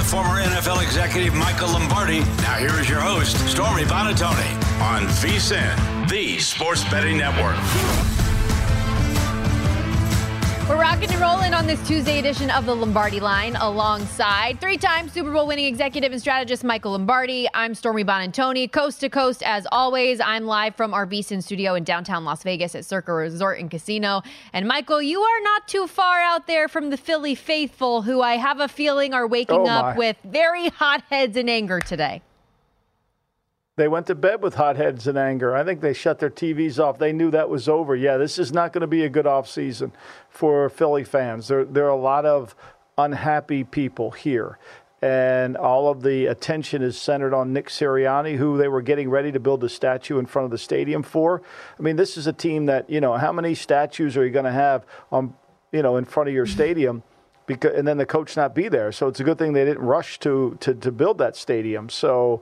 former NFL executive Michael Lombardi. Now here is your host, Stormy Buonantony, on VSiN, the Sports Betting Network. We're rocking and rolling on this Tuesday edition of the Lombardi Line alongside three-time Super Bowl winning executive and strategist Michael Lombardi. I'm Stormy Buonantony, coast to coast as always. I'm live from our VSiN studio in downtown Las Vegas at Circa Resort and Casino. And Michael, you are not too far out there from the Philly faithful, who I have a feeling are waking up with very hot heads and anger today. They went to bed with hot heads and anger. I think they shut their TVs off. They knew that was over. Yeah, this is not going to be a good offseason for Philly fans. There are a lot of unhappy people here. And all of the attention is centered on Nick Sirianni, who they were getting ready to build a statue in front of the stadium for. I mean, this is a team that, how many statues are you going to have on, in front of your stadium? And then the coach not be there. So it's a good thing they didn't rush to build that stadium. So,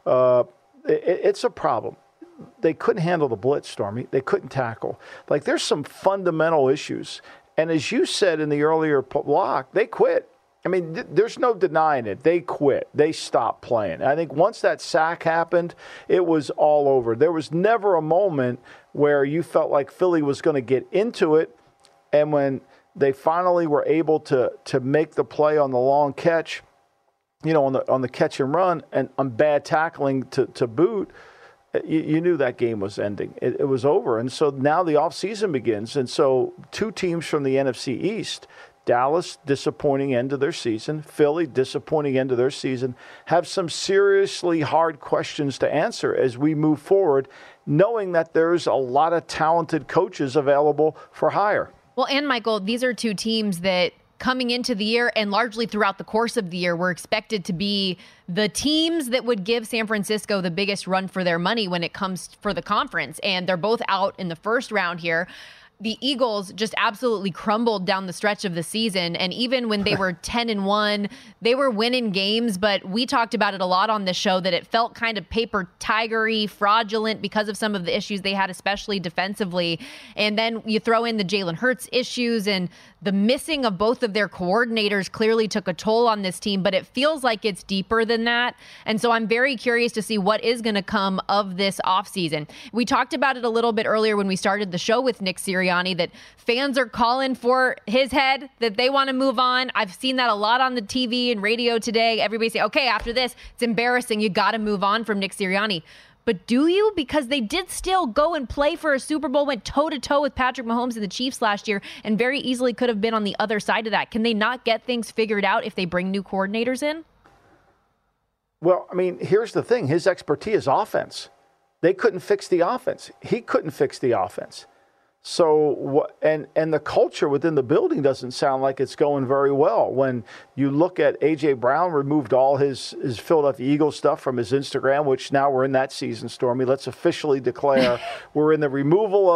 it's a problem. They couldn't handle the blitz, Stormy. They couldn't tackle. Like, there's some fundamental issues. And as you said in the earlier block, they quit. I mean, there's no denying it. They quit. They stopped playing. I think once that sack happened, it was all over. There was never a moment where you felt like Philly was going to get into it. And when they finally were able to make the play on the long catch, on the catch and run and on bad tackling to boot, you knew that game was ending. It was over. And so now the offseason begins. And so two teams from the NFC East, Dallas, disappointing end of their season, Philly, disappointing end of their season, have some seriously hard questions to answer as we move forward, knowing that there's a lot of talented coaches available for hire. Well, and Michael, these are two teams that coming into the year and largely throughout the course of the year were expected to be the teams that would give San Francisco the biggest run for their money when it comes for the conference. And they're both out in the first round here. The Eagles just absolutely crumbled down the stretch of the season. And even when they were 10-1, they were winning games. But we talked about it a lot on this show that it felt kind of paper tigery, fraudulent because of some of the issues they had, especially defensively. And then you throw in the Jalen Hurts issues, and the missing of both of their coordinators clearly took a toll on this team. But it feels like it's deeper than that. And so I'm very curious to see what is going to come of this offseason. We talked about it a little bit earlier when we started the show with Nick Sirianni, that fans are calling for his head, that they want to move on. I've seen that a lot on the TV and radio today. Everybody say, okay, after this, it's embarrassing. You got to move on from Nick Sirianni. But do you? Because they did still go and play for a Super Bowl, went toe-to-toe with Patrick Mahomes and the Chiefs last year, and very easily could have been on the other side of that. Can they not get things figured out if they bring new coordinators in? Well, I mean, here's the thing. His expertise is offense. They couldn't fix the offense. He couldn't fix the offense. So, and the culture within the building doesn't sound like it's going very well. When you look at A.J. Brown removed all his Philadelphia Eagles stuff from his Instagram, which now we're in that season, Stormy. Let's officially declare we're in the removal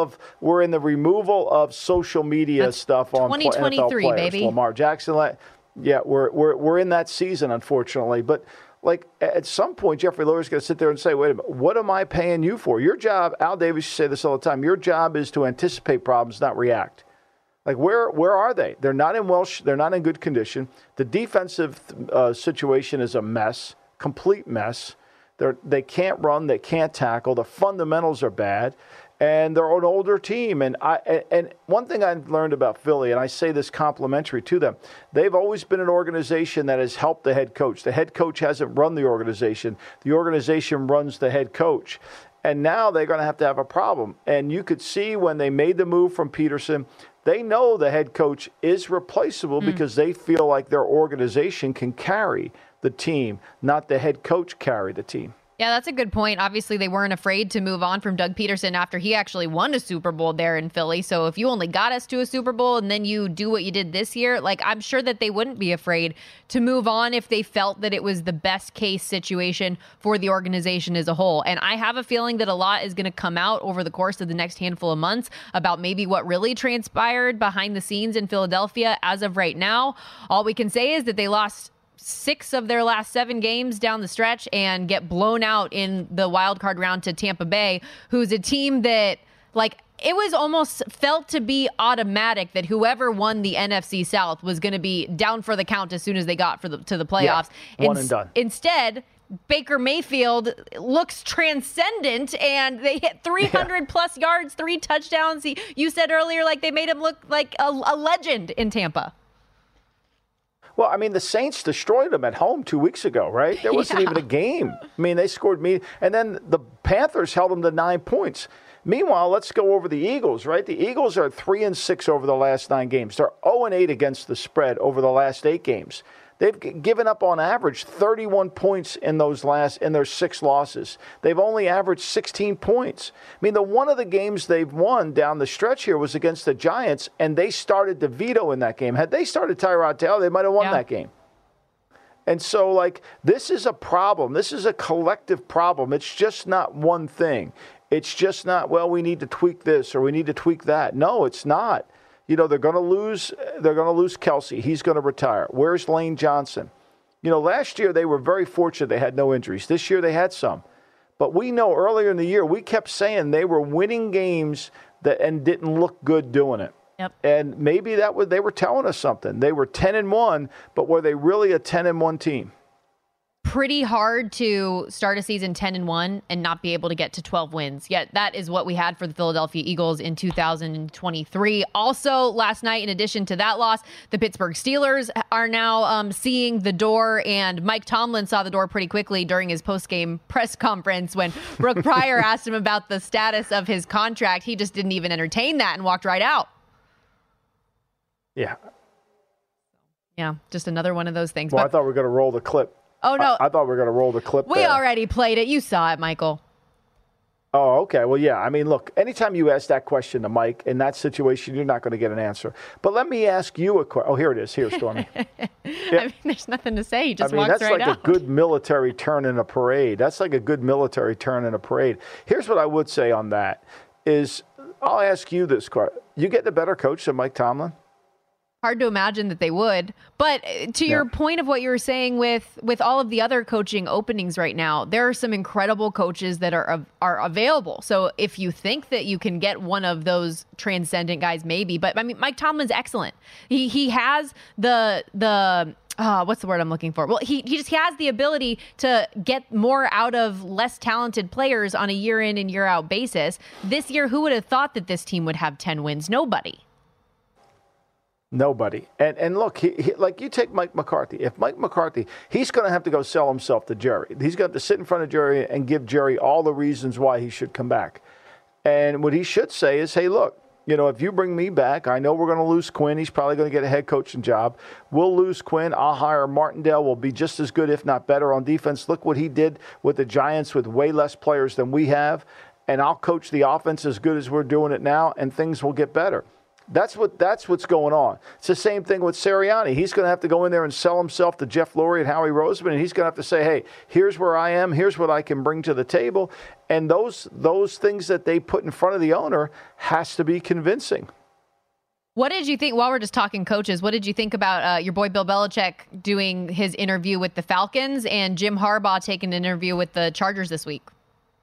of social media That's stuff on 2023, NFL players. Baby. Lamar Jackson, yeah, we're in that season, unfortunately, but. Like, at some point, Jeffrey Lurie's going to sit there and say, wait a minute, what am I paying you for? Your job, Al Davis used to say this all the time, your job is to anticipate problems, not react. Like, where are they? They're not in they're not in good condition. The defensive situation is a mess, complete mess. They can't run, they can't tackle. The fundamentals are bad. And they're an older team. And one thing I've learned about Philly, and I say this complimentary to them, they've always been an organization that has helped the head coach. The head coach hasn't run the organization. The organization runs the head coach. And now they're going to have a problem. And you could see when they made the move from Peterson, they know the head coach is replaceable because they feel like their organization can carry the team, not the head coach carry the team. Yeah, that's a good point. Obviously, they weren't afraid to move on from Doug Peterson after he actually won a Super Bowl there in Philly. So if you only got us to a Super Bowl and then you do what you did this year, like, I'm sure that they wouldn't be afraid to move on if they felt that it was the best case situation for the organization as a whole. And I have a feeling that a lot is going to come out over the course of the next handful of months about maybe what really transpired behind the scenes in Philadelphia. As of right now, all we can say is that they lost 6 of their last 7 games down the stretch and get blown out in the wild card round to Tampa Bay, who's a team that, like, it was almost felt to be automatic that whoever won the NFC South was going to be down for the count as soon as they got to the playoffs. Yeah, one and done. Instead, Baker Mayfield looks transcendent, and they hit 300 plus yards, 3 touchdowns. You said earlier, like, they made him look like a legend in Tampa. Well, I mean, the Saints destroyed them at home 2 weeks ago, right? There wasn't even a game. I mean, they scored me, and then the Panthers held them to 9 points. Meanwhile, let's go over the Eagles, right? The Eagles are 3-6 over the last 9 games. They're 0-8 against the spread over the last 8 games. They've given up on average 31 points in their 6 losses. They've only averaged 16 points. I mean, one of the games they've won down the stretch here was against the Giants, and they started DeVito in that game. Had they started Tyrod Taylor, they might have won that game. And so, like, this is a problem. This is a collective problem. It's just not one thing. It's just not, well, we need to tweak this or we need to tweak that. No, it's not. You know, they're going to lose Kelsey. He's going to retire. Where's Lane Johnson? You know, last year they were very fortunate they had no injuries. This year they had some. But we know earlier in the year, we kept saying they were winning games and didn't look good doing it. Yep. And maybe they were telling us something. They were 10-1, but were they really a 10-1 team? Pretty hard to start a season 10-1 and not be able to get to 12 wins. Yet that is what we had for the Philadelphia Eagles in 2023. Also, last night, in addition to that loss, the Pittsburgh Steelers are now seeing the door, and Mike Tomlin saw the door pretty quickly during his post-game press conference when Brooke Pryor asked him about the status of his contract. He just didn't even entertain that and walked right out. Yeah. Yeah, just another one of those things. Well, I thought we were going to roll the clip. Oh, no. I thought we were going to roll the clip. We already played it. You saw it, Michael. Oh, okay. Well, yeah. I mean, look, anytime you ask that question to Mike in that situation, you're not going to get an answer. But let me ask you a question. Oh, here it is. Here, Stormy. Yeah. I mean, there's nothing to say. He just walks that's right like out. a good military turn in a parade. That's like a good military turn in a parade. Here's what I would say on that is I'll ask you this question. You getting a better coach than Mike Tomlin? Hard to imagine that they would. But to your point of what you were saying with all of the other coaching openings right now, there are some incredible coaches that are available. So if you think that you can get one of those transcendent guys, maybe. But I mean, Mike Tomlin's excellent. He has the what's the word I'm looking for? Well, he just has the ability to get more out of less talented players on a year in and year out basis. This year, who would have thought that this team would have 10 wins? Nobody. Nobody. And look, he, like you take Mike McCarthy. If Mike McCarthy, he's going to have to go sell himself to Jerry. He's got to sit in front of Jerry and give Jerry all the reasons why he should come back. And what he should say is, hey, look, you know, if you bring me back, I know we're going to lose Quinn. He's probably going to get a head coaching job. We'll lose Quinn. I'll hire Martindale. We'll be just as good, if not better, on defense. Look what he did with the Giants with way less players than we have. And I'll coach the offense as good as we're doing it now, and things will get better. That's what's going on. It's the same thing with Sirianni. He's going to have to go in there and sell himself to Jeff Lurie and Howie Roseman, and he's going to have to say, hey, here's where I am, here's what I can bring to the table. And those things that they put in front of the owner has to be convincing. What did you think, while we're just talking coaches, what did you think about your boy Bill Belichick doing his interview with the Falcons and Jim Harbaugh taking an interview with the Chargers this week?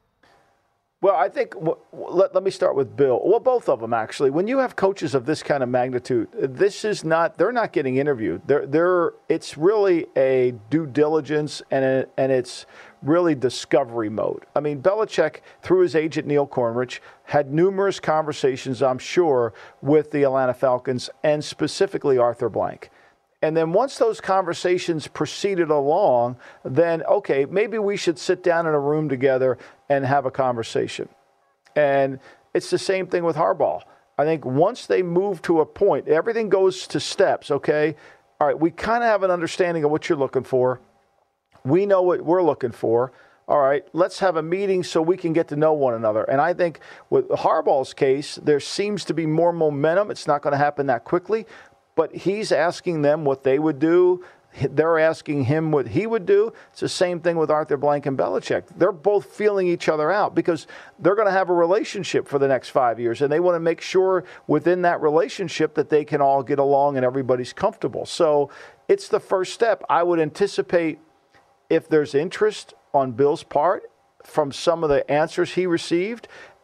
Well, I think let me start with Bill. Well, both of them, actually. When you have coaches of this kind of magnitude, they're not getting interviewed. It's really a due diligence and it's really discovery mode. I mean, Belichick, through his agent Neil Cornrich, had numerous conversations, I'm sure, with the Atlanta Falcons and specifically Arthur Blank. And then once those conversations proceeded along, then, okay, maybe we should sit down in a room together and have a conversation. And it's the same thing with Harbaugh. I think once they move to a point, everything goes to steps, okay? All right, we kind of have an understanding of what you're looking for. We know what we're looking for. All right, let's have a meeting so we can get to know one another. And I think with Harbaugh's case, there seems to be more momentum. It's not going to happen that quickly. But he's asking them what they would do. They're asking him what he would do. It's the same thing with Arthur Blank and Belichick. They're both feeling each other out because they're going to have a relationship for the next 5 years, and they want to make sure within that relationship that they can all get along and everybody's comfortable. So it's the first step. I would anticipate if there's interest on Bill's part from some of the answers he received,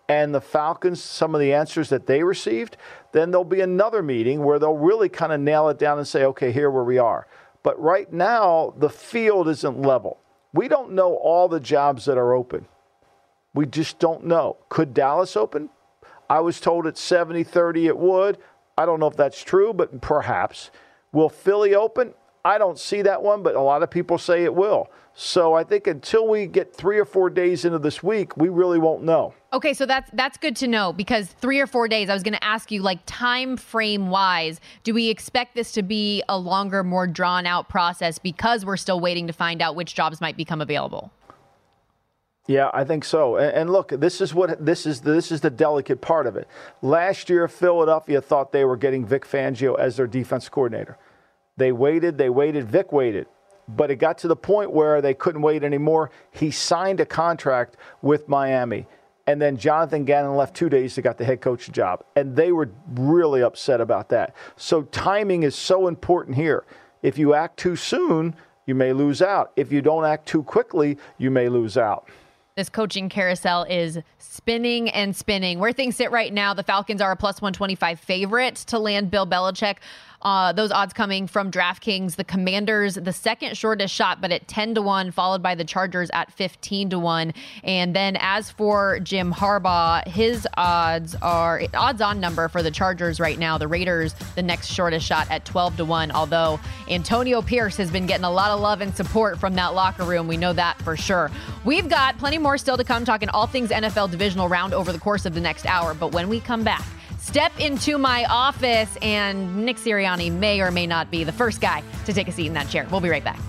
and the Falcons, some of the answers that they received, then there'll be another meeting where they'll really kind of nail it down and say, okay, here where we are. But right now, the field isn't level. We don't know all the jobs that are open. We just don't know. Could Dallas open? I was told at 70-30 it would. I don't know if that's true, but perhaps. Will Philly open? I don't see that one, but a lot of people say it will. So I think until we get 3 or 4 days into this week, we really won't know. Okay, so that's good to know, because 3 or 4 days, I was going to ask you, like, time frame wise, do we expect this to be a longer, more drawn out process because we're still waiting to find out which jobs might become available? Yeah, I think so. And look, this is the delicate part of it. Last year, Philadelphia thought they were getting Vic Fangio as their defense coordinator. They waited, Vic waited. But it got to the point where they couldn't wait anymore. He signed a contract with Miami. And then Jonathan Gannon left 2 days to get the head coach job. And they were really upset about that. So timing is so important here. If you act too soon, you may lose out. If you don't act too quickly, you may lose out. This coaching carousel is spinning and spinning. Where things sit right now, the Falcons are a plus 125 favorite to land Bill Belichick. Those odds coming from DraftKings. The Commanders, the second shortest shot, but at 10-1, followed by the Chargers at 15-1. And then as for Jim Harbaugh, his odds-on number for the Chargers right now, the Raiders, the next shortest shot at 12-1. Although Antonio Pierce has been getting a lot of love and support from that locker room. We know that for sure. We've got plenty more still to come, talking all things NFL divisional round over the course of the next hour. But when we come back, step into my office, and Nick Sirianni may or may not be the first guy to take a seat in that chair. We'll be right back.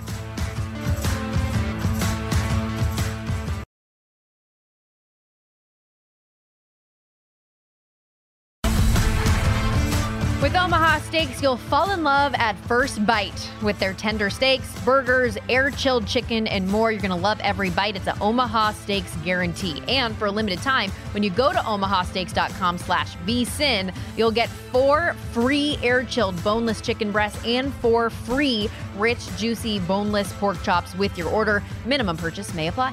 With Omaha Steaks, you'll fall in love at first bite. With their tender steaks, burgers, air-chilled chicken, and more, you're going to love every bite. It's an Omaha Steaks guarantee. And for a limited time, when you go to omahasteaks.com/vsin, you'll get 4 free air-chilled boneless chicken breasts and 4 free rich, juicy, boneless pork chops with your order. Minimum purchase may apply.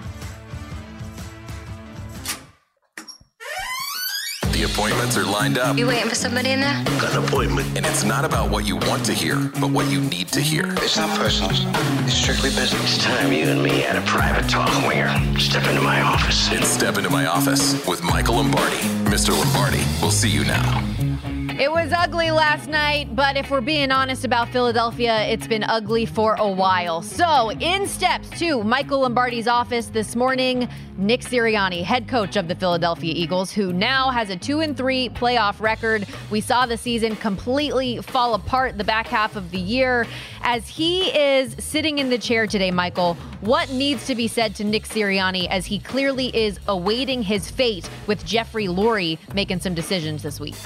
The appointments are lined up. You waiting for somebody in there? Got an appointment. And it's not about what you want to hear, but what you need to hear. It's not personal. It's strictly business. It's time you and me had a private talk, Winger. Step into my office. It's Step Into My Office with Michael Lombardi. Mr. Lombardi, we'll see you now. It was ugly last night, but if we're being honest about Philadelphia, it's been ugly for a while. So, in steps to Michael Lombardi's office this morning, Nick Sirianni, head coach of the Philadelphia Eagles, who now has a 2-3 playoff record. We saw the season completely fall apart the back half of the year. As he is sitting in the chair today, Michael, what needs to be said to Nick Sirianni as he clearly is awaiting his fate with Jeffrey Lurie making some decisions this week?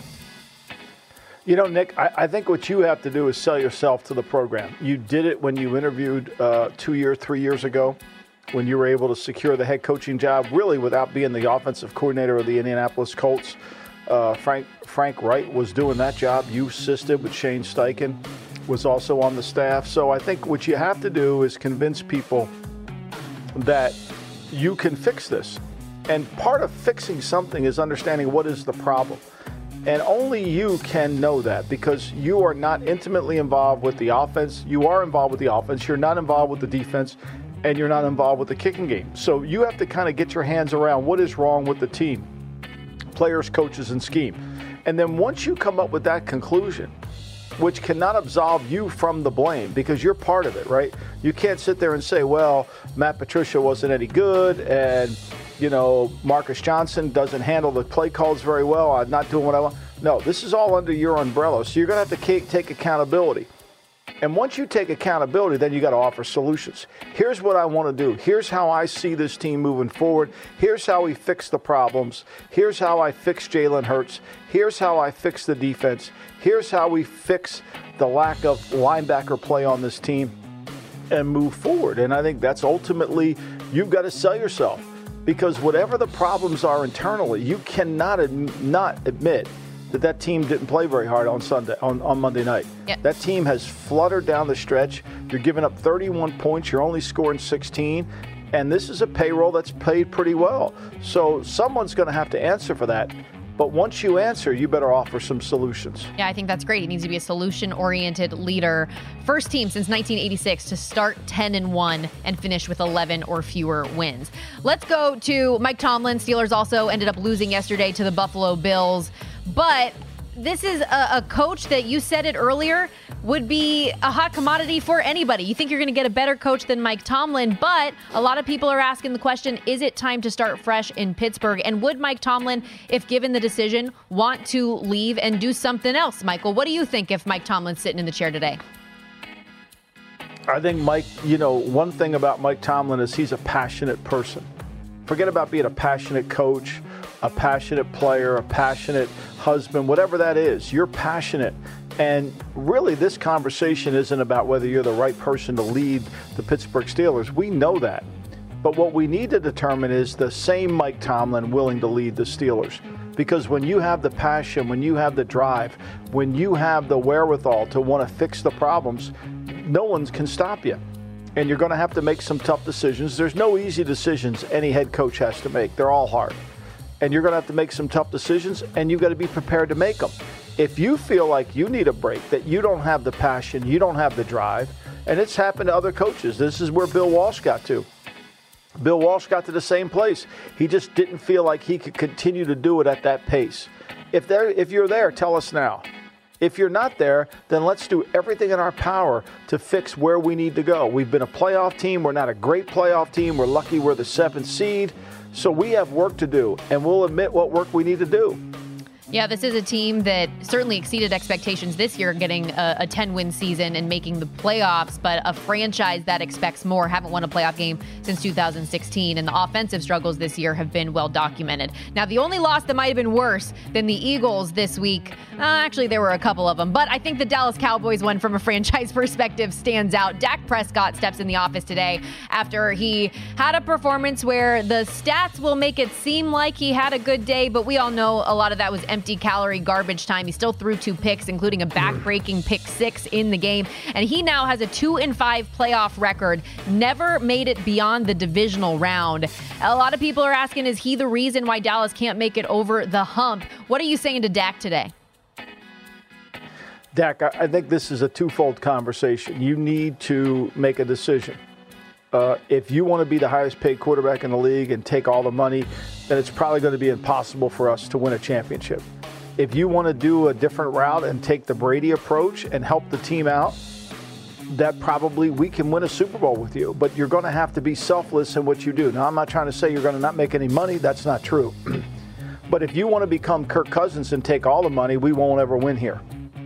You know, Nick, I think what you have to do is sell yourself to the program. You did it when you interviewed 3 years ago, when you were able to secure the head coaching job, really without being the offensive coordinator of the Indianapolis Colts. Frank Wright was doing that job. You assisted with Shane Steichen, was also on the staff. So I think what you have to do is convince people that you can fix this. And part of fixing something is understanding what is the problem. And only you can know that, because you are not intimately involved with the offense. You are involved with the offense. You're not involved with the defense, and you're not involved with the kicking game. So you have to kind of get your hands around what is wrong with the team, players, coaches, and scheme. And then once you come up with that conclusion, which cannot absolve you from the blame, because you're part of it, right? You can't sit there and say, well, Matt Patricia wasn't any good, and you know, Marcus Johnson doesn't handle the play calls very well. I'm not doing what I want. No, this is all under your umbrella. So you're going to have to take accountability. And once you take accountability, then you got to offer solutions. Here's what I want to do. Here's how I see this team moving forward. Here's how we fix the problems. Here's how I fix Jalen Hurts. Here's how I fix the defense. Here's how we fix the lack of linebacker play on this team and move forward. And I think that's ultimately, you've got to sell yourself. Because whatever the problems are internally, you cannot not admit that team didn't play very hard on Monday night. Yep. That team has fluttered down the stretch. You're giving up 31 points. You're only scoring 16. And this is a payroll that's paid pretty well. So someone's going to have to answer for that. But once you answer, you better offer some solutions. Yeah, I think that's great. He needs to be a solution-oriented leader. First team since 1986 to start 10-1 and finish with 11 or fewer wins. Let's go to Mike Tomlin. Steelers also ended up losing yesterday to the Buffalo Bills. But this is a coach that, you said it earlier, would be a hot commodity for anybody. You think you're going to get a better coach than Mike Tomlin, but a lot of people are asking the question, is it time to start fresh in Pittsburgh? And would Mike Tomlin, if given the decision, want to leave and do something else? Michael, what do you think if Mike Tomlin's sitting in the chair today? I think Mike, one thing about Mike Tomlin is he's a passionate person. Forget about being a passionate coach, a passionate player, a passionate husband, whatever that is. You're passionate. And really, this conversation isn't about whether you're the right person to lead the Pittsburgh Steelers. We know that. But what we need to determine is the same Mike Tomlin willing to lead the Steelers. Because when you have the passion, when you have the drive, when you have the wherewithal to want to fix the problems, no one can stop you. And you're going to have to make some tough decisions. There's no easy decisions any head coach has to make. They're all hard. And you're going to have to make some tough decisions, and you've got to be prepared to make them. If you feel like you need a break, that you don't have the passion, you don't have the drive, and it's happened to other coaches. This is where Bill Walsh got to. Bill Walsh got to the same place. He just didn't feel like he could continue to do it at that pace. If you're there, tell us now. If you're not there, then let's do everything in our power to fix where we need to go. We've been a playoff team. We're not a great playoff team. We're lucky we're the 7th seed. So we have work to do, and we'll admit what work we need to do. Yeah, this is a team that certainly exceeded expectations this year, getting a 10-win season and making the playoffs, but a franchise that expects more. Haven't won a playoff game since 2016, and the offensive struggles this year have been well documented. Now, the only loss that might have been worse than the Eagles this week, actually, there were a couple of them, but I think the Dallas Cowboys one from a franchise perspective stands out. Dak Prescott steps in the office today after he had a performance where the stats will make it seem like he had a good day, but we all know a lot of that was empty calorie garbage time. He still threw 2 picks, including a back-breaking pick 6 in the game. And he now has a 2-5 playoff record, never made it beyond the divisional round. A lot of people are asking, is he the reason why Dallas can't make it over the hump? What are you saying to Dak today? Dak, I think this is a twofold conversation. You need to make a decision. If you want to be the highest paid quarterback in the league and take all the money, then it's probably going to be impossible for us to win a championship. If you want to do a different route and take the Brady approach and help the team out, that probably we can win a Super Bowl with you. But you're going to have to be selfless in what you do. Now, I'm not trying to say you're going to not make any money. That's not true. But if you want to become Kirk Cousins and take all the money, we won't ever win here.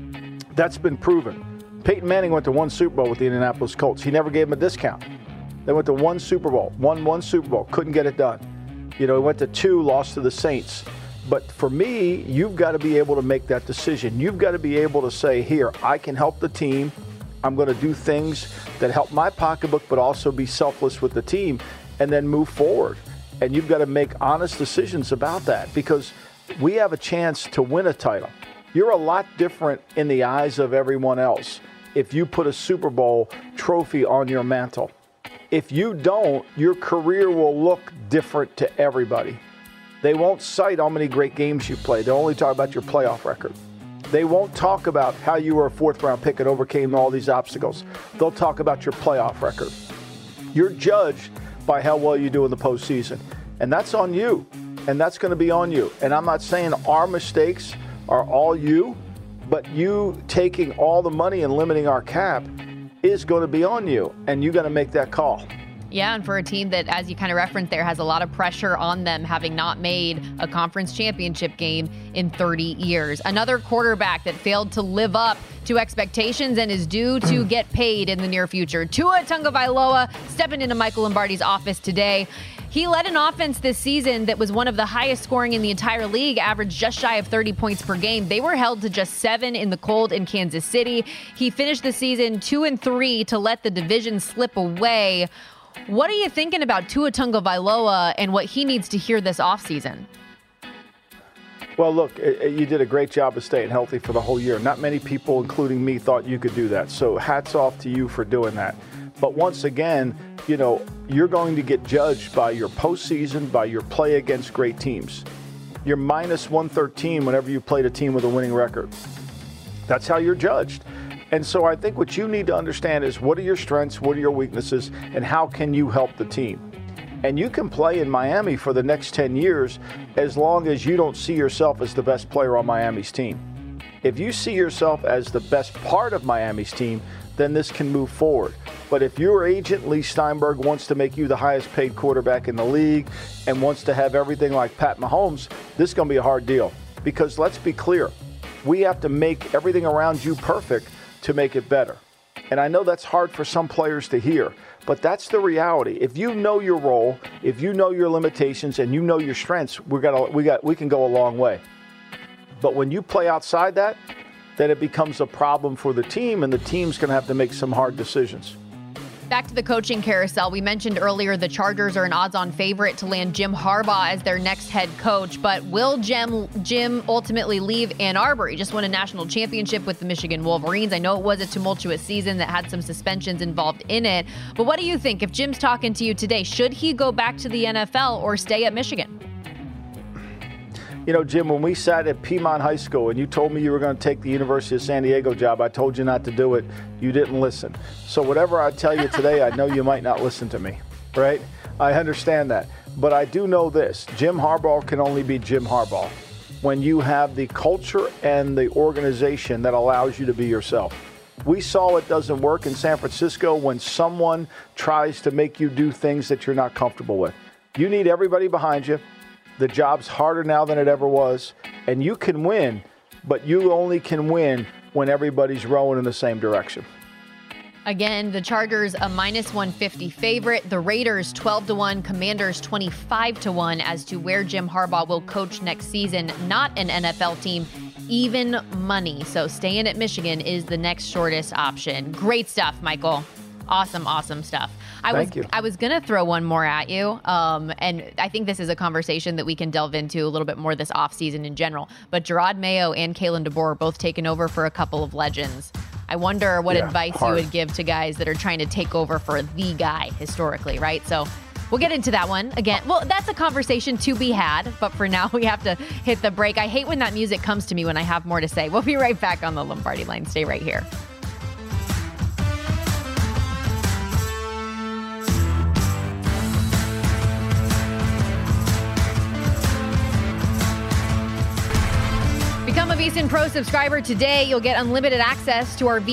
That's been proven. Peyton Manning went to 1 Super Bowl with the Indianapolis Colts. He never gave him a discount. They went to 1 Super Bowl, won 1 Super Bowl, couldn't get it done. He went to 2, lost to the Saints. But for me, you've got to be able to make that decision. You've got to be able to say, here, I can help the team. I'm going to do things that help my pocketbook, but also be selfless with the team, and then move forward. And you've got to make honest decisions about that, because we have a chance to win a title. You're a lot different in the eyes of everyone else if you put a Super Bowl trophy on your mantle. If you don't, your career will look different to everybody. They won't cite how many great games you played. They'll only talk about your playoff record. They won't talk about how you were a 4th-round pick and overcame all these obstacles. They'll talk about your playoff record. You're judged by how well you do in the postseason. And that's on you. And that's going to be on you. And I'm not saying our mistakes are all you, but you taking all the money and limiting our cap is going to be on you, and you got to make that call. Yeah, and for a team that, as you kind of referenced there, has a lot of pressure on them, having not made a conference championship game in 30 years. Another quarterback that failed to live up to expectations and is due to get paid in the near future. Tua Tagovailoa stepping into Michael Lombardi's office today. He led an offense this season that was one of the highest scoring in the entire league, averaged just shy of 30 points per game. They were held to just 7 in the cold in Kansas City. He finished the season 2-3 to let the division slip away. What are you thinking about Tua Tagovailoa and what he needs to hear this offseason? Well, look, you did a great job of staying healthy for the whole year. Not many people, including me, thought you could do that. So hats off to you for doing that. But once again, you're going to get judged by your postseason, by your play against great teams. You're minus 113 whenever you played a team with a winning record. That's how you're judged. And so I think what you need to understand is what are your strengths, what are your weaknesses, and how can you help the team? And you can play in Miami for the next 10 years as long as you don't see yourself as the best player on Miami's team. If you see yourself as the best part of Miami's team, then this can move forward. But if your agent, Lee Steinberg, wants to make you the highest paid quarterback in the league and wants to have everything like Pat Mahomes, this is going to be a hard deal. Because let's be clear, we have to make everything around you perfect to make it better. And I know that's hard for some players to hear, but that's the reality. If you know your role, if you know your limitations, and you know your strengths, we can go a long way. But when you play outside that, then it becomes a problem for the team, and the team's going to have to make some hard decisions. Back to the coaching carousel. We mentioned earlier the Chargers are an odds-on favorite to land Jim Harbaugh as their next head coach. But will Jim ultimately leave Ann Arbor? He just won a national championship with the Michigan Wolverines. I know it was a tumultuous season that had some suspensions involved in it. But what do you think? If Jim's talking to you today, should he go back to the NFL or stay at Michigan? Jim, when we sat at Piedmont High School and you told me you were going to take the University of San Diego job, I told you not to do it. You didn't listen. So whatever I tell you today, I know you might not listen to me, right? I understand that. But I do know this. Jim Harbaugh can only be Jim Harbaugh when you have the culture and the organization that allows you to be yourself. We saw it doesn't work in San Francisco when someone tries to make you do things that you're not comfortable with. You need everybody behind you. The job's harder now than it ever was, and you can win, but you only can win when everybody's rowing in the same direction. Again, the Chargers a minus 150 favorite, the Raiders 12-1, Commanders 25-1 as to where Jim Harbaugh will coach next season. Not an NFL team, even money. So staying at Michigan is the next shortest option. Great stuff, Michael. Awesome stuff. Thank you. I was going to throw one more at you, and I think this is a conversation that we can delve into a little bit more this offseason in general. But Jerod Mayo and Kalen DeBoer are both taken over for a couple of legends. I wonder what advice you would give to guys that are trying to take over for the guy historically, right? So we'll get into that one again. Well, that's a conversation to be had, but for now we have to hit the break. I hate when that music comes to me when I have more to say. We'll be right back on the Lombardi Line. Stay right here. Become a VSiN Pro subscriber today. You'll get unlimited access to our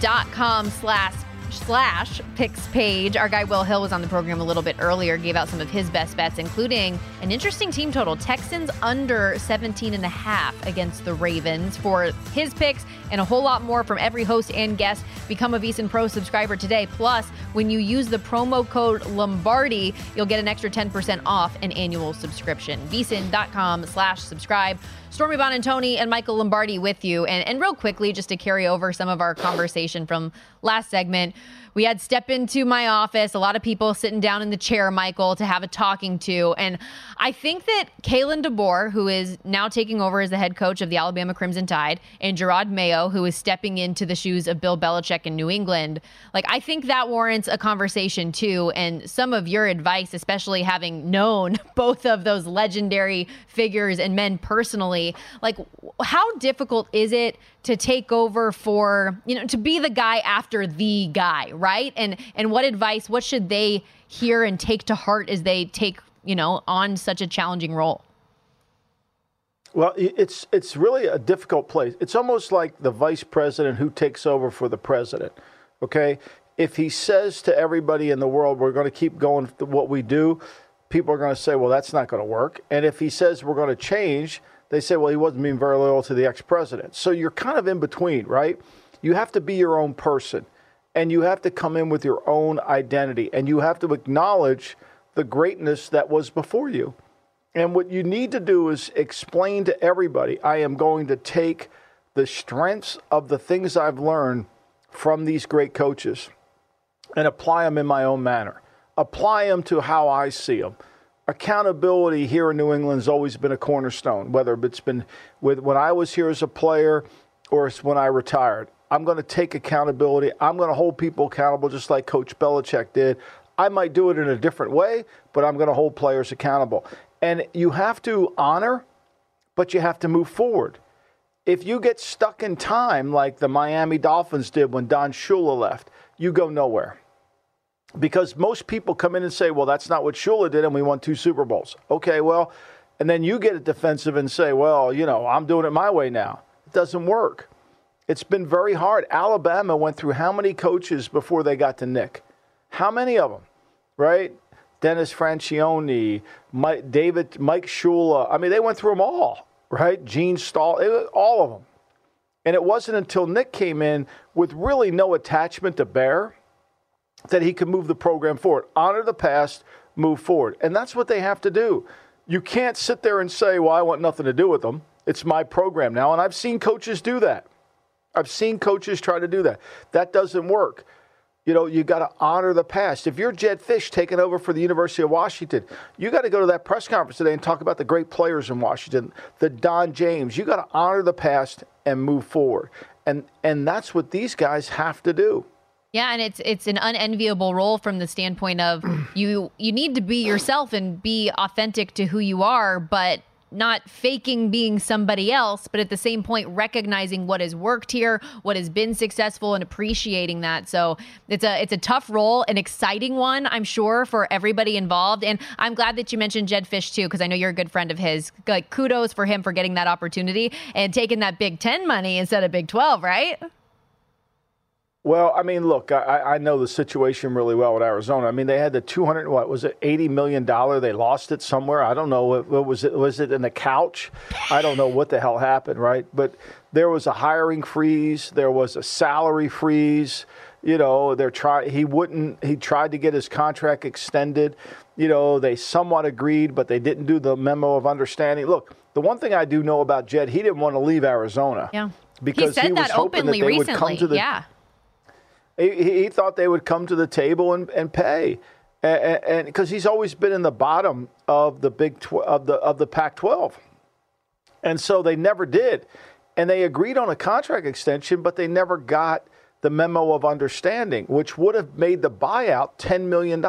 VSiN.com/picks page. Our guy Will Hill was on the program a little bit earlier, gave out some of his best bets, including an interesting team total. Texans under 17.5 against the Ravens for his picks, and a whole lot more from every host and guest. Become a VSiN Pro subscriber today. Plus, when you use the promo code Lombardi, you'll get an extra 10% off an annual subscription. VSiN.com/subscribe. Stormy Buonantony and Michael Lombardi with you. And real quickly, just to carry over some of our conversation from last segment, we had step into my office, a lot of people sitting down in the chair, Michael, to have a talking to. And I think that Kalen DeBoer, who is now taking over as the head coach of the Alabama Crimson Tide, and Jerod Mayo, who is stepping into the shoes of Bill Belichick in New England, I think that warrants a conversation too. And some of your advice, especially having known both of those legendary figures and men personally, how difficult is it to take over for, to be the guy after the guy, right? And what advice, what should they hear and take to heart as they take, on such a challenging role? Well, it's really a difficult place. It's almost like the vice president who takes over for the president, okay? If he says to everybody in the world, we're going to keep going with what we do, people are going to say, well, that's not going to work. And if he says we're going to change, they say, well, he wasn't being very loyal to the ex-president. So you're kind of in between, right? You have to be your own person, and you have to come in with your own identity, and you have to acknowledge the greatness that was before you. And what you need to do is explain to everybody, I am going to take the strengths of the things I've learned from these great coaches and apply them in my own manner. Apply them to how I see them. accountability here in New England has always been a cornerstone, whether it's been when I was here as a player or it's when I retired. I'm going to take accountability. I'm going to hold people accountable just like Coach Belichick did. I might do it in a different way, but I'm going to hold players accountable. And you have to honor, but you have to move forward. If you get stuck in time like the Miami Dolphins did when Don Shula left, you go nowhere. Because most people come in and say, well, that's not what Shula did, and we won 2 Super Bowls. Okay, well, and then you get defensive and say, well, I'm doing it my way now. It doesn't work. It's been very hard. Alabama went through how many coaches before they got to Nick? How many of them, right? Dennis Francione, Mike Shula. I mean, they went through them all, right? Gene Stahl, all of them. And it wasn't until Nick came in with really no attachment to Bear that he could move the program forward. Honor the past, move forward. And that's what they have to do. You can't sit there and say, well, I want nothing to do with them. It's my program now. And I've seen coaches do that. I've seen coaches try to do that. That doesn't work. You got to honor the past. If you're Jedd Fisch taking over for the University of Washington, you got to go to that press conference today and talk about the great players in Washington, the Don James. You got to honor the past and move forward. And that's what these guys have to do. Yeah, and it's an unenviable role from the standpoint of you need to be yourself and be authentic to who you are, but not faking being somebody else, but at the same point recognizing what has worked here, what has been successful, and appreciating that. So it's a tough role, an exciting one, I'm sure, for everybody involved. And I'm glad that you mentioned Jedd Fisch too, because I know you're a good friend of his. Like, kudos for him for getting that opportunity and taking that Big Ten money instead of Big 12, right? Well, I mean, look, I know the situation really well with Arizona. I mean, they had the $80 million? They lost it somewhere. I don't know. What was it? Was it in the couch? I don't know what the hell happened, right? But there was a hiring freeze. There was a salary freeze. He tried to get his contract extended. They somewhat agreed, but they didn't do the memo of understanding. Look, the one thing I do know about Jedd, he didn't want to leave Arizona. Yeah. Because he said was that hoping openly that they recently. would come to the Yeah. He thought they would come to the table and pay, and because he's always been in the bottom of the of the Pac-12, and so they never did, and they agreed on a contract extension, but they never got the memo of understanding, which would have made the buyout $10 million,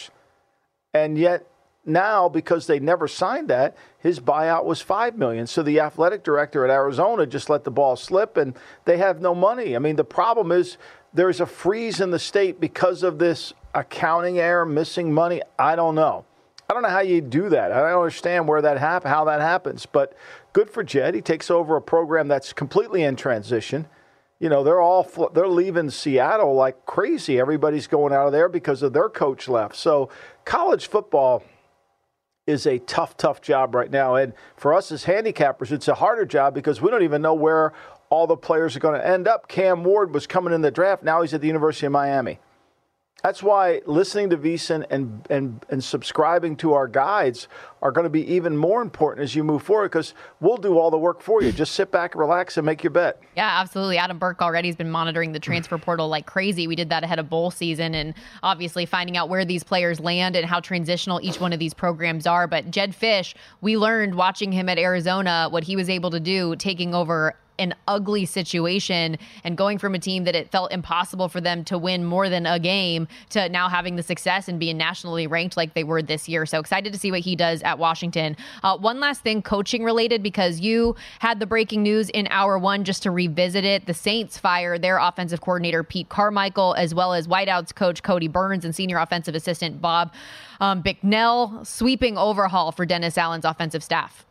and yet now because they never signed that, his buyout was $5 million. So the athletic director at Arizona just let the ball slip, and they have no money. I mean, the problem is, there's a freeze in the state because of this accounting error, missing money. I don't know. I don't know how you do that. I don't understand how that happens. But good for Jedd. He takes over a program that's completely in transition. They're leaving Seattle like crazy. Everybody's going out of there because of their coach left. So college football is a tough job right now. And for us as handicappers, it's a harder job because we don't even know where all the players are going to end up. Cam Ward was coming in the draft. Now he's at the University of Miami. That's why listening to VSiN and subscribing to our guides are going to be even more important as you move forward, because we'll do all the work for you. Just sit back, relax, and make your bet. Yeah, absolutely. Adam Burke already has been monitoring the transfer portal like crazy. We did that ahead of bowl season, and obviously finding out where these players land and how transitional each one of these programs are. But Jedd Fisch, we learned watching him at Arizona what he was able to do, taking over an ugly situation and going from a team that it felt impossible for them to win more than a game to now having the success and being nationally ranked like they were this year. So excited to see what he does at Washington. One last thing, coaching related, because you had the breaking news in hour one, just to revisit it. The Saints fire their offensive coordinator, Pete Carmichael, as well as wideouts coach Cody Burns and senior offensive assistant Bob Bicknell. Sweeping overhaul for Dennis Allen's offensive staff.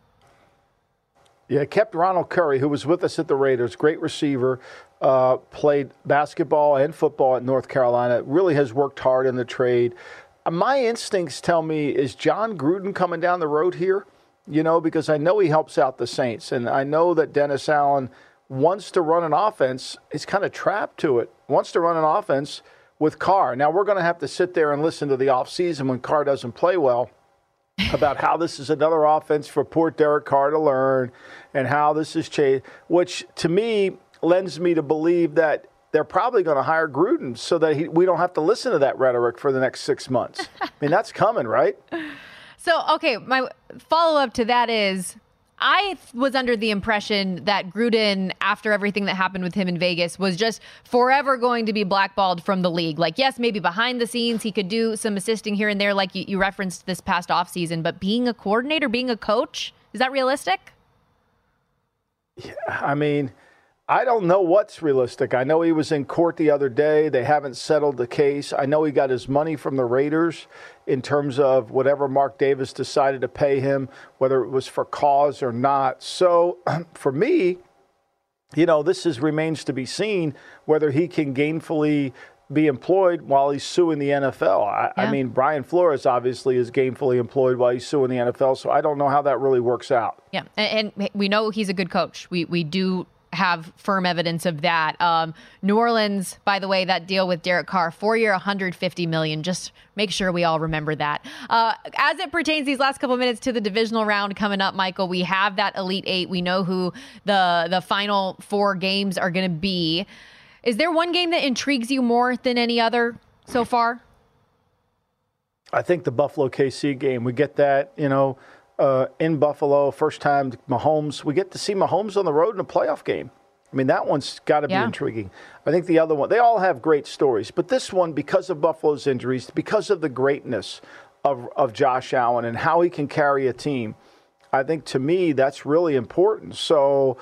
Yeah, kept Ronald Curry, who was with us at the Raiders, great receiver, played basketball and football at North Carolina, really has worked hard in the trade. My instincts tell me, is John Gruden coming down the road here? Because I know he helps out the Saints, and I know that Dennis Allen wants to run an offense. He's kind of trapped to it, wants to run an offense with Carr. Now, we're going to have to sit there and listen to the offseason when Carr doesn't play well, about how this is another offense for poor Derek Carr to learn and how this is changed, which to me lends me to believe that they're probably going to hire Gruden so that we don't have to listen to that rhetoric for the next 6 months. I mean, that's coming, right? So, okay, my follow-up to that is, I was under the impression that Gruden, after everything that happened with him in Vegas, was just forever going to be blackballed from the league. Like, yes, maybe behind the scenes, he could do some assisting here and there, like you referenced this past offseason, but being a coordinator, being a coach, is that realistic? Yeah, I mean, I don't know what's realistic. I know he was in court the other day. They haven't settled the case. I know he got his money from the Raiders in terms of whatever Mark Davis decided to pay him, whether it was for cause or not. So for me, this remains to be seen whether he can gainfully be employed while he's suing the NFL. I mean, Brian Flores obviously is gainfully employed while he's suing the NFL, so I don't know how that really works out. Yeah, and we know he's a good coach. We do have firm evidence of that. New Orleans, by the way, that deal with Derek Carr, 4-year, $150 million. Just make sure we all remember that. As it pertains these last couple of minutes to the divisional round coming up, Michael, we have that Elite Eight. We know who the final 4 games are going to be. Is there one game that intrigues you more than any other so far? I think the Buffalo KC game. We get that, in Buffalo, first time Mahomes. We get to see Mahomes on the road in a playoff game. I mean, that one's got to be intriguing. I think the other one, they all have great stories. But this one, because of Buffalo's injuries, because of the greatness of Josh Allen and how he can carry a team, I think to me that's really important. So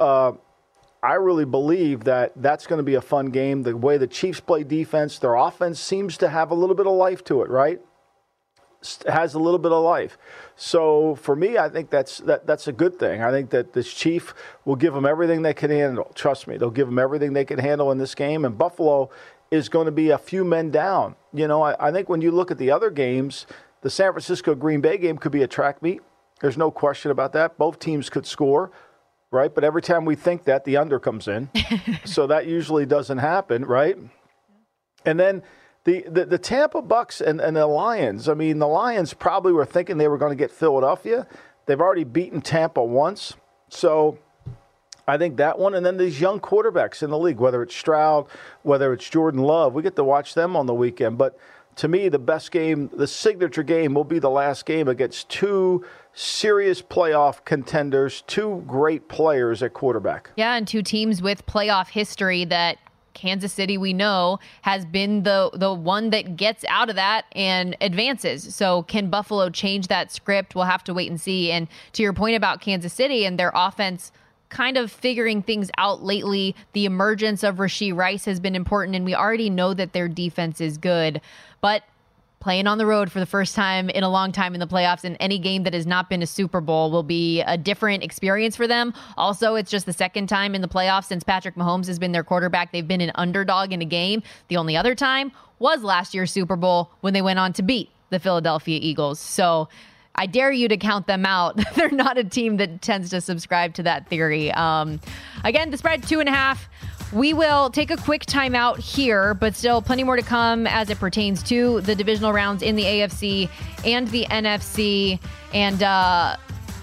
I really believe that that's going to be a fun game. The way the Chiefs play defense, their offense seems to have a little bit of life to it, right? Has a little bit of life. So for me, I think that's a good thing. I think that this Chief will give them everything they can handle. Trust me, they'll give them everything they can handle in this game. And Buffalo is going to be a few men down. I think when you look at the other games, the San Francisco-Green Bay game could be a track meet. There's no question about that. Both teams could score, right? But every time we think that, the under comes in. So that usually doesn't happen, right? And then The Tampa Bucks and the Lions, I mean, the Lions probably were thinking they were going to get Philadelphia. They've already beaten Tampa once. So I think that one. And then these young quarterbacks in the league, whether it's Stroud, whether it's Jordan Love, we get to watch them on the weekend. But to me, the best game, the signature game, will be the last game against 2 serious playoff contenders, 2 great players at quarterback. Yeah, and 2 teams with playoff history that Kansas City, we know, has been the one that gets out of that and advances. So can Buffalo change that script? We'll have to wait and see. And to your point about Kansas City and their offense kind of figuring things out lately, the emergence of Rashee Rice has been important, and we already know that their defense is good. But playing on the road for the first time in a long time in the playoffs, and any game that has not been a Super Bowl will be a different experience for them. Also, it's just the second time in the playoffs since Patrick Mahomes has been their quarterback. They've been an underdog in a game. The only other time was last year's Super Bowl when they went on to beat the Philadelphia Eagles. So I dare you to count them out. They're not a team that tends to subscribe to that theory. Again, the spread 2.5. We will take a quick timeout here, but still plenty more to come as it pertains to the divisional rounds in the AFC and the NFC. And I'm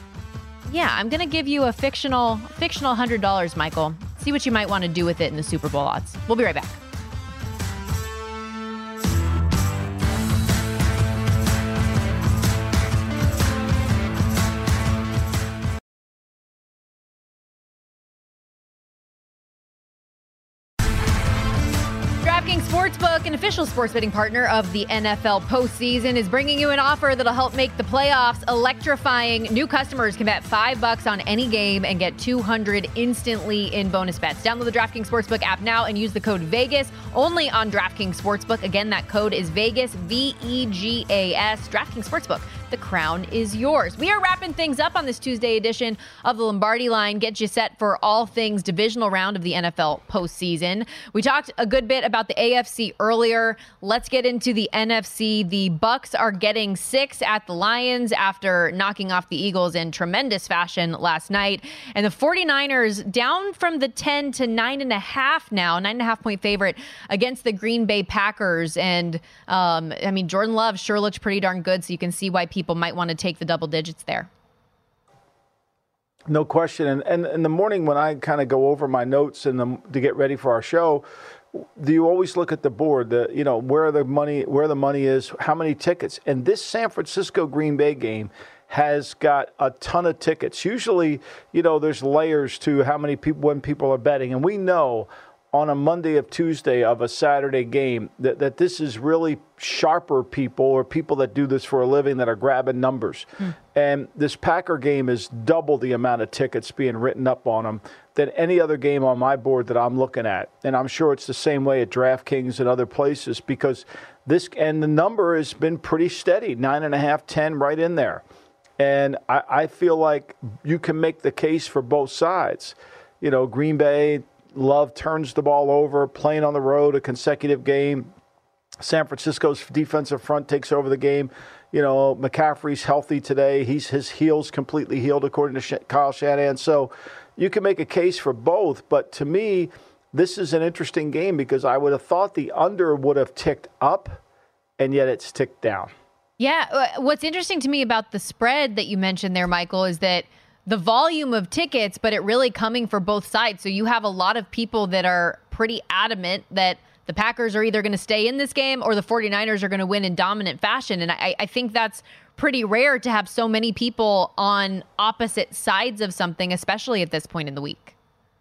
going to give you a fictional $100, Michael. See what you might want to do with it in the Super Bowl odds. We'll be right back. Sportsbook, an official sports betting partner of the NFL postseason, is bringing you an offer that'll help make the playoffs electrifying. New customers can bet $5 on any game and get $200 instantly in bonus bets. Download the DraftKings Sportsbook app now and use the code VEGAS only on DraftKings Sportsbook. Again, that code is VEGAS, VEGAS. DraftKings Sportsbook. The crown is yours. We are wrapping things up on this Tuesday edition of the Lombardi Line. Get you set for all things divisional round of the NFL postseason. We talked a good bit about the AFC earlier. Let's get into the NFC. The Bucs are getting 6 at the Lions after knocking off the Eagles in tremendous fashion last night. And the 49ers down from the 10 to 9.5 now, 9.5 point favorite against the Green Bay Packers. And Jordan Love sure looked pretty darn good, so you can see why people might want to take the double digits there. No question. And in the morning when I kind of go over my notes to get ready for our show, do you always look at the board, where the money is, how many tickets. And this San Francisco Green Bay game has got a ton of tickets. Usually, there's layers to how many people, when people are betting. And we know on a Monday or Tuesday of a Saturday game that this is really sharper people or people that do this for a living that are grabbing numbers. And this Packer game is double the amount of tickets being written up on them than any other game on my board that I'm looking at. And I'm sure it's the same way at DraftKings and other places because the number has been pretty steady, 9.5, 10, right in there. And I feel like you can make the case for both sides. Green Bay, Love turns the ball over, playing on the road, a consecutive game. San Francisco's defensive front takes over the game. McCaffrey's healthy today. His heel's completely healed, according to Kyle Shanahan. So you can make a case for both. But to me, this is an interesting game because I would have thought the under would have ticked up, and yet it's ticked down. Yeah. What's interesting to me about the spread that you mentioned there, Michael, is that the volume of tickets, but it really coming for both sides. So you have a lot of people that are pretty adamant that the Packers are either going to stay in this game or the 49ers are going to win in dominant fashion. And I think that's pretty rare to have so many people on opposite sides of something, especially at this point in the week.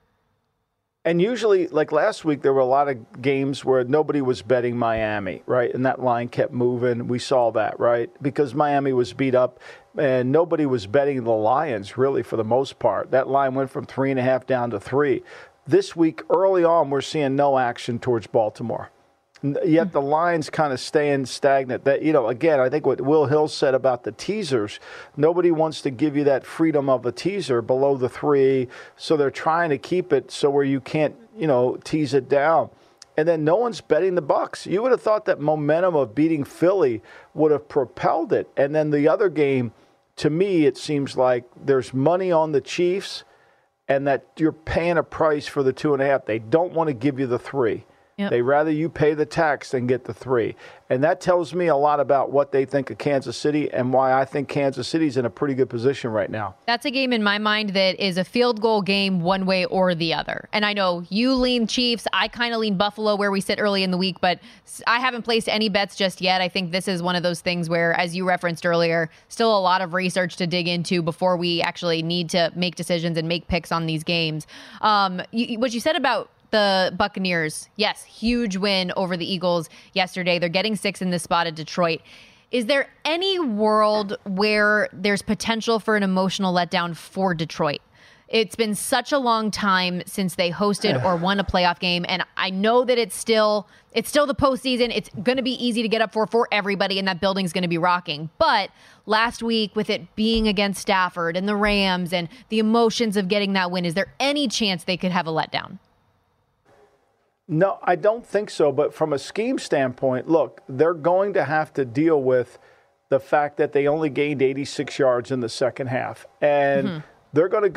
And usually, like last week, there were a lot of games where nobody was betting Miami, right? And that line kept moving. We saw that, right? Because Miami was beat up and nobody was betting the Lions, really, for the most part. That line went from 3.5 down to 3. This week, early on, we're seeing no action towards Baltimore. Yet the line's kind of staying stagnant. That, again, I think what Will Hill said about the teasers, nobody wants to give you that freedom of a teaser below the 3, so they're trying to keep it so where you can't, tease it down. And then no one's betting the Bucs. You would have thought that momentum of beating Philly would have propelled it. And then the other game, to me, it seems like there's money on the Chiefs and that you're paying a price for the 2.5. They don't want to give you the 3. Yep. They rather you pay the tax than get the 3. And that tells me a lot about what they think of Kansas City and why I think Kansas City's in a pretty good position right now. That's a game in my mind that is a field goal game one way or the other. And I know you lean Chiefs. I kind of lean Buffalo where we sit early in the week, but I haven't placed any bets just yet. I think this is one of those things where, as you referenced earlier, still a lot of research to dig into before we actually need to make decisions and make picks on these games. What you said about the Buccaneers, yes, huge win over the Eagles yesterday. They're getting 6 in this spot at Detroit. Is there any world where there's potential for an emotional letdown for Detroit? It's been such a long time since they hosted or won a playoff game, and I know that it's still the postseason. It's going to be easy to get up for everybody, and that building's going to be rocking. But last week, with it being against Stafford and the Rams and the emotions of getting that win, is there any chance they could have a letdown? No, I don't think so. But from a scheme standpoint, look, they're going to have to deal with the fact that they only gained 86 yards in the second half. And they're going to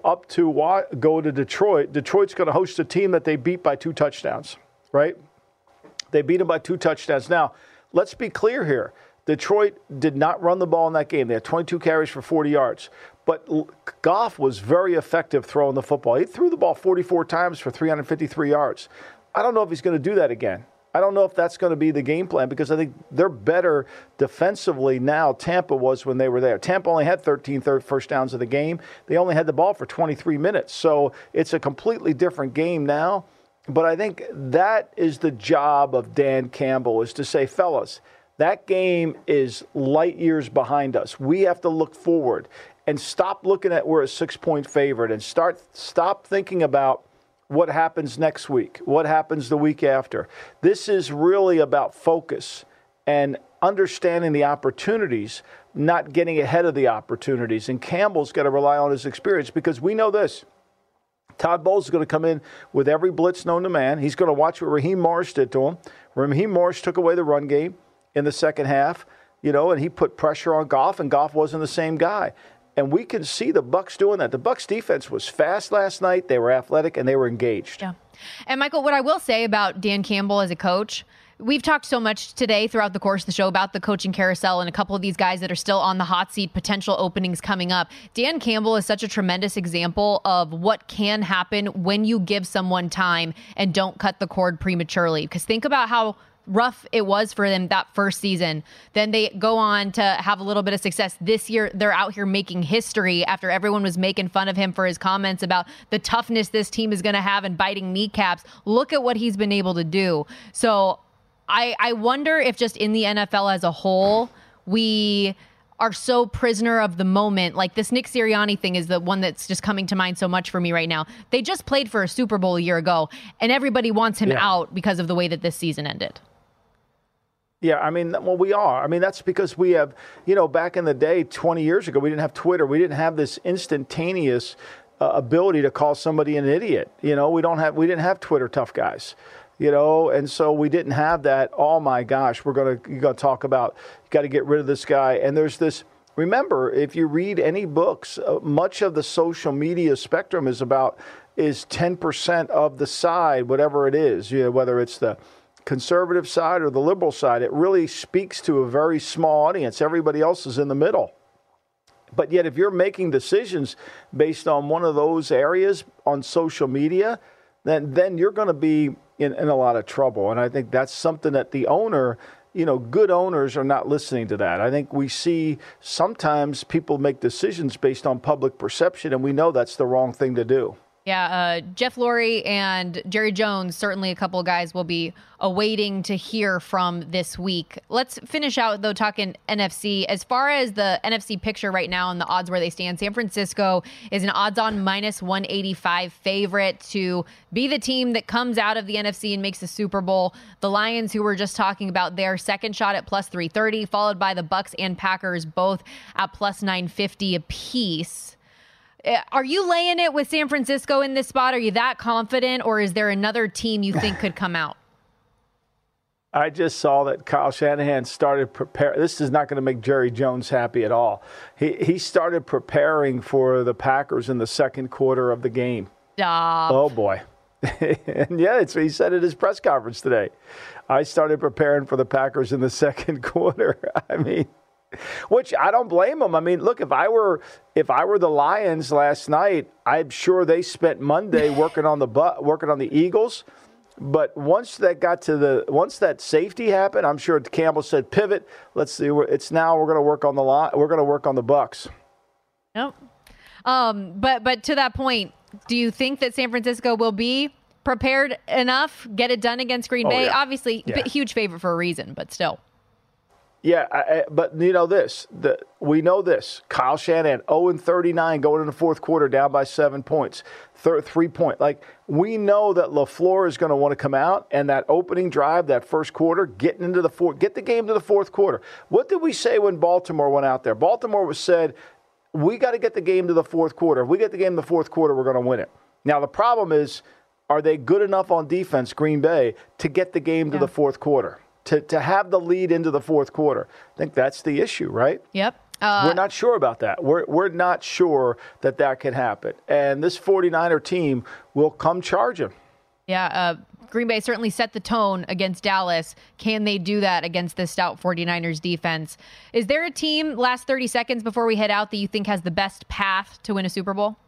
go to Detroit. Detroit's going to host a team that they beat by 2 touchdowns, right? They beat them by 2 touchdowns. Now, let's be clear here. Detroit did not run the ball in that game. They had 22 carries for 40 yards. But Goff was very effective throwing the football. He threw the ball 44 times for 353 yards. I don't know if he's going to do that again. I don't know if that's going to be the game plan because I think they're better defensively now. Tampa was when they were there. Tampa only had 13 first downs of the game. They only had the ball for 23 minutes. So it's a completely different game now. But I think that is the job of Dan Campbell, is to say, fellas, that game is light years behind us. We have to look forward and stop looking at we're a 6-point favorite and stop thinking about what happens next week, what happens the week after. This is really about focus and understanding the opportunities, not getting ahead of the opportunities. And Campbell's got to rely on his experience because we know this. Todd Bowles is going to come in with every blitz known to man. He's going to watch what Raheem Morris did to him. Raheem Morris took away the run game in the second half, and he put pressure on Goff, and Goff wasn't the same guy. And we can see the Bucs doing that. The Bucs defense was fast last night. They were athletic, and they were engaged. Yeah. And, Michael, what I will say about Dan Campbell as a coach, We've talked so much today throughout the course of the show about the coaching carousel and a couple of these guys that are still on the hot seat, potential openings coming up. Dan Campbell is such a tremendous example of what can happen when you give someone time and don't cut the cord prematurely. Because think about how rough it was for them that first season. Then they go on to have a little bit of success. This year, they're out here making history after everyone was making fun of him for his comments about the toughness this team is going to have and biting kneecaps. Look at what he's been able to do. So I wonder if just in the NFL as a whole, we are so prisoner of the moment. Like this Nick Sirianni thing is the one that's just coming to mind so much for me right now. They just played for a Super Bowl a year ago, and everybody wants him out because of the way that this season ended. Yeah, I mean, well, we are. I mean, that's because we have, back in the day, 20 years ago, we didn't have Twitter. We didn't have this instantaneous ability to call somebody an idiot. We didn't have Twitter tough guys. And so we didn't have that. Oh my gosh, you're going to talk about, you got to get rid of this guy. And there's this, remember, if you read any books, much of the social media spectrum is 10% of the side, whatever it is, whether it's the conservative side or the liberal side. It really speaks to a very small audience. Everybody else is in the middle. But yet, if you're making decisions based on one of those areas on social media, then you're going to be in a lot of trouble. And I think that's something that the owner, good owners are not listening to that. I think we see sometimes people make decisions based on public perception, and we know that's the wrong thing to do. Yeah, Jeff Lurie and Jerry Jones, certainly a couple of guys will be awaiting to hear from this week. Let's finish out, though, talking NFC. As far as the NFC picture right now and the odds where they stand, San Francisco is an odds-on minus 185 favorite to be the team that comes out of the NFC and makes the Super Bowl. The Lions, who we're just talking about, their second shot at plus 330, followed by the Bucs and Packers, both at plus 950 apiece. Are you laying it with San Francisco in this spot? Are you that confident, or is there another team you think could come out? I just saw that Kyle Shanahan started preparing. This is not going to make Jerry Jones happy at all. He started preparing for the Packers in the second quarter of the game. Stop. Oh, boy. And yeah, it's what he said at his press conference today. I started preparing for the Packers in the second quarter. I mean, which I don't blame them. I mean, look, if I were the Lions last night, I'm sure they spent Monday working on the Eagles. But once that safety happened, I'm sure Campbell said, "Pivot. Let's see. It's now we're going to work on the line. We're going to work on the Bucs." Nope. But to that point, do you think that San Francisco will be prepared enough, get it done against Green Bay? Yeah. Obviously, huge favorite for a reason, but still. Yeah, but we know this. Kyle Shanahan, 0-39 going in the fourth quarter, down by 7 points, 3 point. Like, we know that LaFleur is going to want to come out, and that opening drive, that first quarter, get the game to the fourth quarter. What did we say when Baltimore went out there? Baltimore said, we got to get the game to the fourth quarter. If we get the game to the fourth quarter, we're going to win it. Now, the problem is, are they good enough on defense, Green Bay, to get the game to the fourth quarter? To have the lead into the fourth quarter. I think that's the issue, right? Yep. We're not sure about that. We're not sure that can happen. And this 49er team will come charging. Yeah, Green Bay certainly set the tone against Dallas. Can they do that against the stout 49ers defense? Is there a team, last 30 seconds before we head out, that you think has the best path to win a Super Bowl?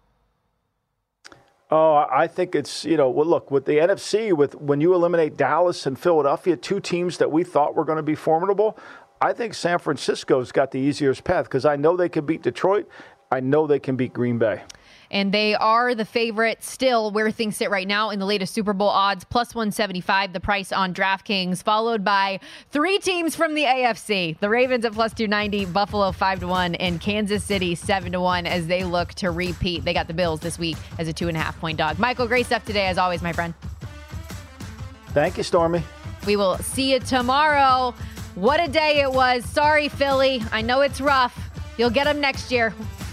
Oh, I think it's, look, with the NFC, when you eliminate Dallas and Philadelphia, two teams that we thought were going to be formidable, I think San Francisco's got the easiest path because I know they can beat Detroit. I know they can beat Green Bay. And they are the favorite still where things sit right now in the latest Super Bowl odds, plus 175, the price on DraftKings, followed by three teams from the AFC. The Ravens at plus 290, Buffalo 5-1, and Kansas City 7-1 as they look to repeat. They got the Bills this week as a 2.5-point dog. Michael, great stuff today as always, my friend. Thank you, Stormy. We will see you tomorrow. What a day it was. Sorry, Philly. I know it's rough. You'll get them next year.